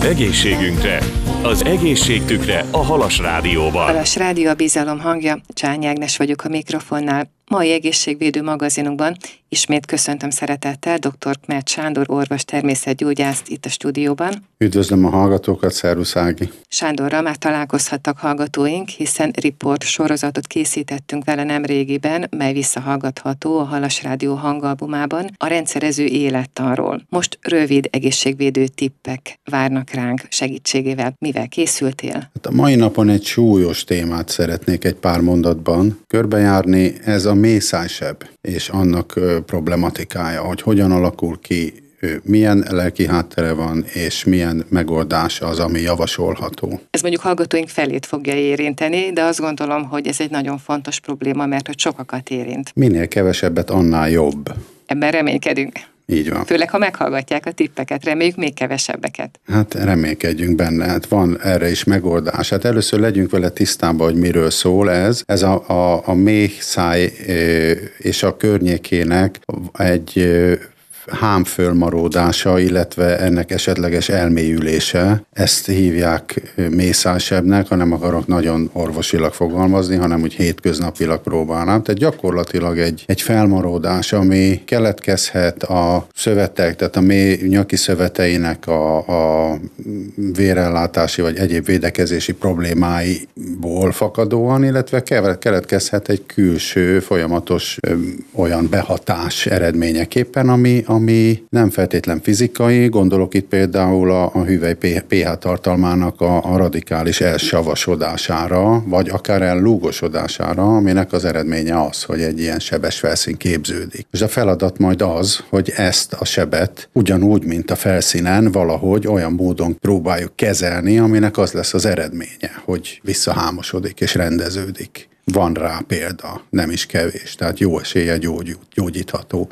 Egészségünkre! Az egészségtükre a Halas Rádióban. Halas Rádió a bizalom hangja, Csányi Ágnes vagyok a mikrofonnál. Mai egészségvédő magazinunkban ismét köszöntöm szeretettel dr. Kmet Sándor orvos természetgyógyászt itt a stúdióban. Üdvözlöm a hallgatókat, szervusz Ági! Sándorral már találkozhattak hallgatóink, hiszen riport sorozatot készítettünk vele nemrégiben, mely visszahallgatható a Halas Rádió hangalbumában a rendszerező élettanról. Most rövid egészségvédő tippek várnak ránk segítségével. Mivel készültél? Hát a mai napon egy súlyos témát szeretnék egy pár mondatban körbejárni, ez a méhszájseb és annak problematikája, hogy hogyan alakul ki, milyen lelki háttere van, és milyen megoldás az, ami javasolható. Ez mondjuk hallgatóink felét fogja érinteni, de azt gondolom, hogy ez egy nagyon fontos probléma, mert hogy sokakat érint. Minél kevesebbet, annál jobb. Ebben reménykedünk. Így van. Főleg, ha meghallgatják a tippeket, reméljük még kevesebbeket. Hát reménykedjünk benne, hát van erre is megoldás. Hát először legyünk vele tisztában, hogy miről szól ez. Ez a méhszáj és a környékének egy hámfölmaródása, illetve ennek esetleges elmélyülése. Ezt hívják méhszájsebnek, ha nem akarok nagyon orvosilag fogalmazni, hanem úgy hétköznapilag próbálnám. Tehát gyakorlatilag egy felmaródás, ami keletkezhet a szövetek, tehát a méh nyaki szöveteinek a vérellátási vagy egyéb védekezési problémáiból fakadóan, illetve keletkezhet egy külső, folyamatos olyan behatás eredményeképpen, ami nem feltétlen fizikai, gondolok itt például a hüvely pH tartalmának a radikális elsavasodására, vagy akár ellúgosodására, aminek az eredménye az, hogy egy ilyen sebes felszín képződik. És a feladat majd az, hogy ezt a sebet ugyanúgy, mint a felszínen, valahogy olyan módon próbáljuk kezelni, aminek az lesz az eredménye, hogy visszahámosodik és rendeződik. Van rá példa, nem is kevés, tehát jó eséllyel gyógyítható.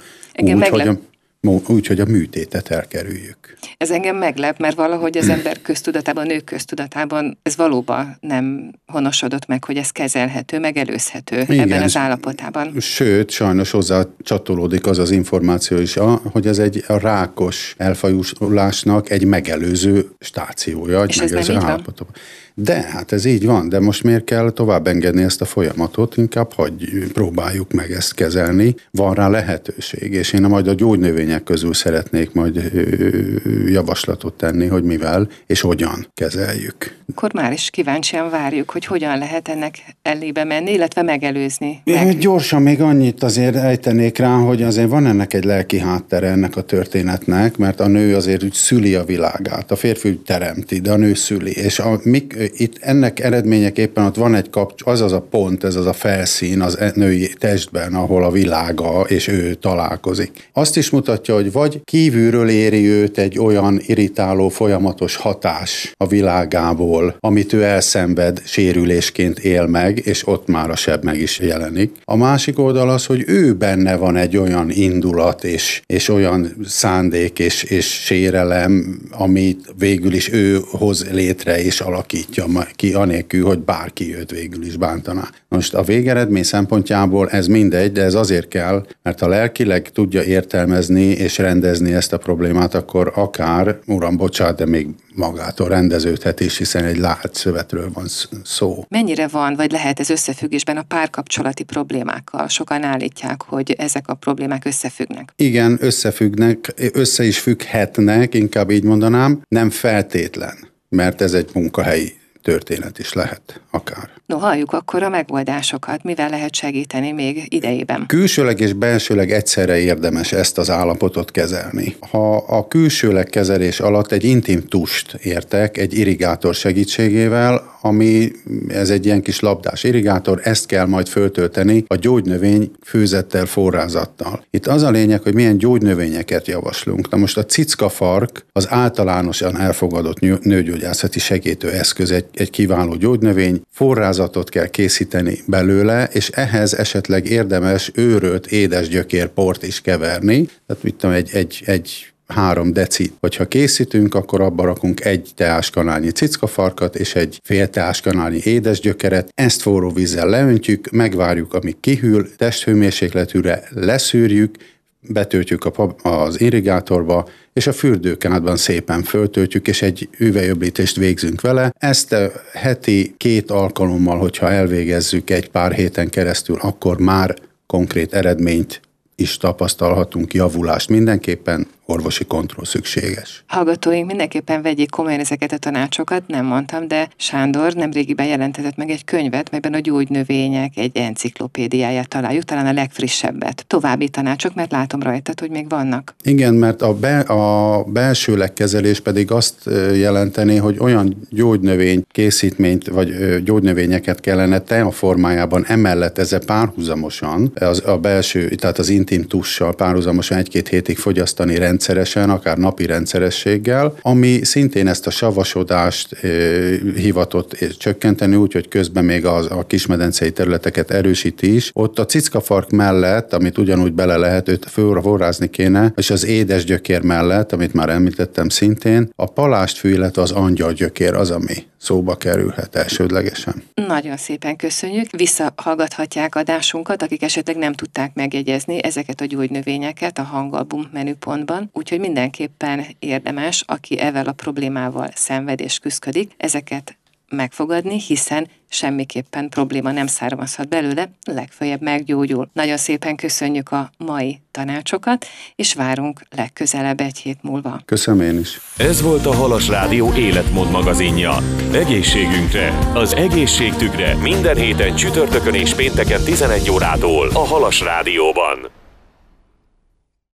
Úgy, hogy a műtétet elkerüljük. Ez engem meglep, mert valahogy az ember köztudatában, nők köztudatában ez valóban nem honosodott meg, hogy ez kezelhető, megelőzhető. Igen, ebben az állapotában. Sőt, sajnos hozzá csatolódik az az információ is, hogy ez a rákos elfajulásnak egy megelőző stációja, egy megelőző állapota. De hát ez így van, de most miért kell tovább engedni ezt a folyamatot, inkább hagyj próbáljuk meg ezt kezelni, van rá lehetőség, és én majd a gyógynövények közül szeretnék majd javaslatot tenni, hogy mivel és hogyan kezeljük. Akkor már is kíváncsian várjuk, hogy hogyan lehet ennek elébe menni, illetve megelőzni. Gyorsan még annyit azért ejtenék rá, hogy azért van ennek egy lelki háttere ennek a történetnek, mert a nő azért úgy szüli a világát, a férfi úgy teremti, de a nő szüli, és itt ennek eredményeképpen ott van egy az a pont, ez az a felszín az női testben, ahol a világa és ő találkozik. Azt is mutatja, hogy vagy kívülről éri őt egy olyan irritáló, folyamatos hatás a világából, amit ő elszenved, sérülésként él meg, és ott már a seb meg is jelenik. A másik oldal az, hogy ő benne van egy olyan indulat és olyan szándék és sérelem, amit végül is ő hoz létre és alakítja ki, anélkül, hogy bárki őt végül is bántaná. Most a végeredmény szempontjából ez mindegy, de ez azért kell, mert ha lelkileg tudja értelmezni és rendezni ezt a problémát, akkor akár, uram, bocsánat, de még magától rendeződhet is, hiszen egy látszövetről van szó. Mennyire van, vagy lehet ez összefüggésben a párkapcsolati problémákkal? Sokan állítják, hogy ezek a problémák összefüggnek. Igen, összefüggnek, össze is függhetnek, inkább így mondanám, nem feltétlen, mert ez egy munkahelyi történet is lehet, akár. No, halljuk akkor a megoldásokat. Mivel lehet segíteni még idejében? Külsőleg és belsőleg egyszerre érdemes ezt az állapotot kezelni. Ha a külsőleg kezelés alatt egy intim tust értek, egy irrigátor segítségével, ez egy ilyen kis labdás irrigátor, ezt kell majd föltölteni a gyógynövény főzettel, forrázattal. Itt az a lényeg, hogy milyen gyógynövényeket javaslunk. Na most a cickafark az általánosan elfogadott nőgyógyászati segítő eszköz, egy kiváló gyógynövény, forrázatot kell készíteni belőle, és ehhez esetleg érdemes őrölt édesgyökérport is keverni. Tehát mit tudom, egy 3 deci. Hogyha készítünk, akkor abba rakunk 1 teáskanálnyi cickafarkat és egy fél teáskanálnyi édesgyökeret. Ezt forró vízzel leöntjük, megvárjuk, amíg kihűl, testhőmérsékletűre leszűrjük, betöltjük az irrigátorba, és a fürdőkádban szépen föltöltjük, és egy üvegöblítést végzünk vele. Ezt heti 2 alkalommal, hogyha elvégezzük egy pár héten keresztül, akkor már konkrét eredményt is tapasztalhatunk, javulást. Mindenképpen orvosi kontroll szükséges. Hallgatóink mindenképpen vegyék komolyan ezeket a tanácsokat, nem mondtam, de Sándor nemrégiben jelentetett meg egy könyvet, melyben a gyógynövények egy enciklopédiáját találjuk, talán a legfrissebbet. További tanácsok, mert látom rajtad, hogy még vannak. Igen, mert a belsőleg kezelés pedig azt jelenteni, hogy olyan gyógynövény készítményt, vagy gyógynövényeket kellene tea formájában emellett ezzel párhuzamosan, a belső, tehát az intim tussal párhuzamosan 1-2 hétig fogyasztani rendszeresen, akár napi rendszerességgel, ami szintén ezt a savasodást hivatott csökkenteni, úgyhogy közben még a kismedencei területeket erősíti is. Ott a cickafark mellett, amit ugyanúgy bele lehet, őt forrázni kéne, és az édesgyökér mellett, amit már említettem szintén, a palástfű, illetve az angyalgyökér az, ami szóba kerülhet elsődlegesen. Nagyon szépen köszönjük. Visszahallgathatják adásunkat, akik esetleg nem tudták megjegyezni ezeket a gyógynövényeket a Hangalbum menüpontban, úgyhogy mindenképpen érdemes, aki ezzel a problémával szenved és küszködik, ezeket megfogadni, hiszen semmiképpen probléma nem származhat belőle, legfeljebb meggyógyul. Nagyon szépen köszönjük a mai tanácsokat, és várunk legközelebb 1 hét múlva. Köszönöm én is. Ez volt a Halas Rádió életmód magazinja. Egészségünkre, az egészségtükre minden héten csütörtökön és pénteken 11 órától a Halas Rádióban.